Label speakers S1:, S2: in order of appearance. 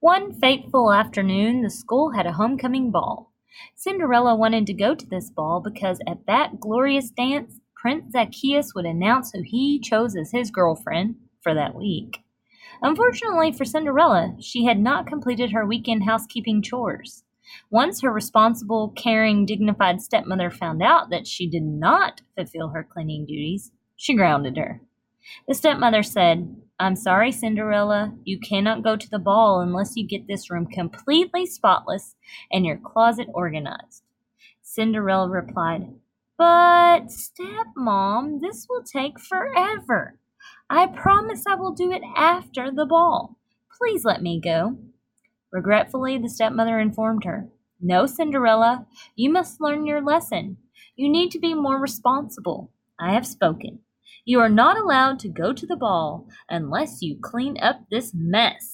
S1: One fateful afternoon, the school had a homecoming ball. Cinderella wanted to go to this ball because at that glorious dance, Prince Zacchaeus would announce who he chose as his girlfriend for that week. Unfortunately for Cinderella, she had not completed her weekend housekeeping chores. Once her responsible, caring, dignified stepmother found out that she did not fulfill her cleaning duties, she grounded her. The stepmother said, "I'm sorry, Cinderella, you cannot go to the ball unless you get this room completely spotless and your closet organized." Cinderella replied, "But, stepmom, this will take forever. I promise I will do it after the ball. Please let me go." Regretfully, the stepmother informed her, "No, Cinderella, you must learn your lesson. You need to be more responsible. I have spoken. You are not allowed to go to the ball unless you clean up this mess."